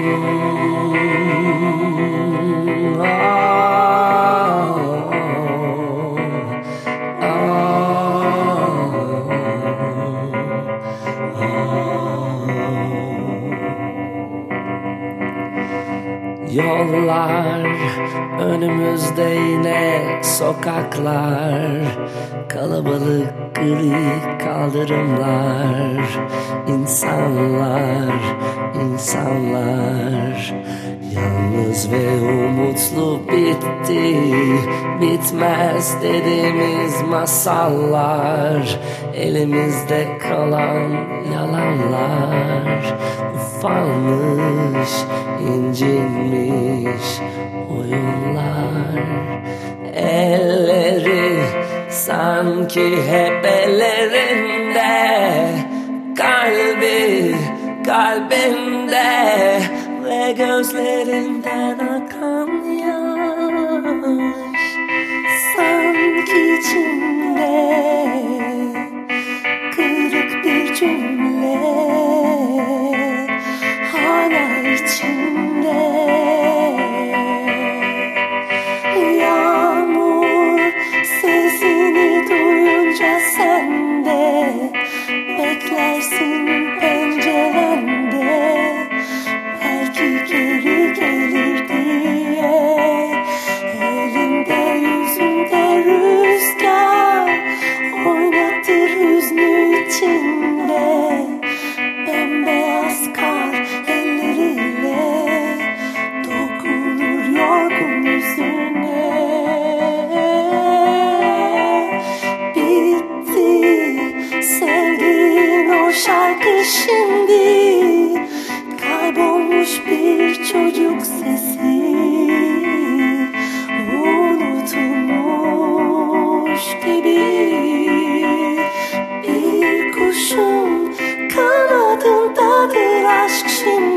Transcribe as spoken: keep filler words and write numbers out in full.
Yollar önümüzde, yine sokaklar, kalabalık gri kaldırımlar, insanlar, insanlar. Yalnız ve umutlu bitti, bitmez dediğimiz masallar, elimizde kalan yalanlar, ufalmış, incinmiş oyunlar. Elleri sanki hep ellerinde, kalbi kalbinde ve gözlerinden akan yaş sanki içinde kırık bir cümle hala içinde. Yağmur sesini duyunca sen de beklersin pencerende, belki geri gelir diye. Elinde yüzünde rüzgar oynatır hüznü içinde, bembeyaz kar elleriyle dokunur yorgun yüzüne. Bitti sevdiğin o şarkı şimdi, kaybolmuş bir çocuk sesi, unutulmuş gibi. Bir kuşun kanadındadır aşk şimdi.